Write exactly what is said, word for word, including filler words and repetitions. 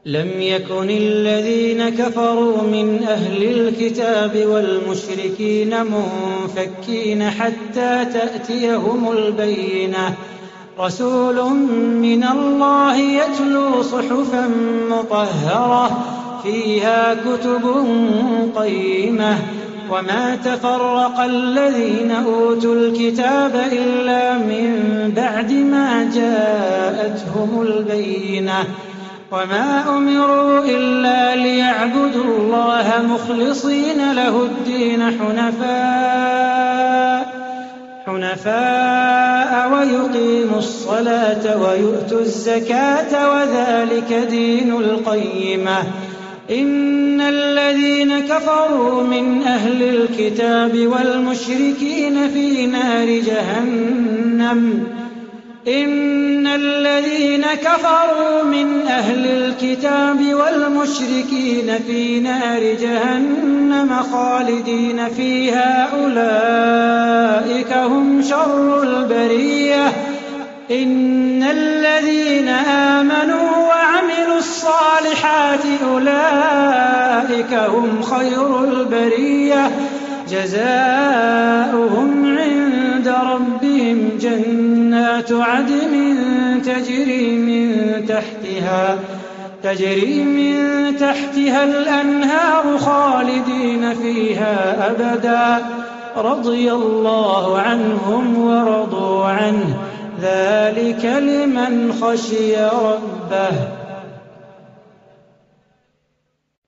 لم يكن الذين كفروا من أهل الكتاب والمشركين منفكين حتى تأتيهم البينة رسول من الله يتلو صحفا مطهرة فيها كتب قيمة وما تفرق الذين أوتوا الكتاب إلا من بعد ما جاءتهم البينة وما أمروا إلا ليعبدوا الله مخلصين له الدين حنفاء حنفاء ويقيموا الصلاة ويؤتوا الزكاة وذلك دين القيمة إن الذين كفروا من أهل الكتاب والمشركين في نار جهنم إن الذين كفروا من أهل الكتاب والمشركين في نار جهنم خالدين فيها أولئك هم شر البرية إن الذين آمنوا وعملوا الصالحات أولئك هم خير البرية جزاؤهم عند ربهم جنات عدن تجري من تحتها تجري من تحتها الأنهار خالدين فيها أبدا رضي الله عنهم ورضوا عنه ذلك لمن خشي ربه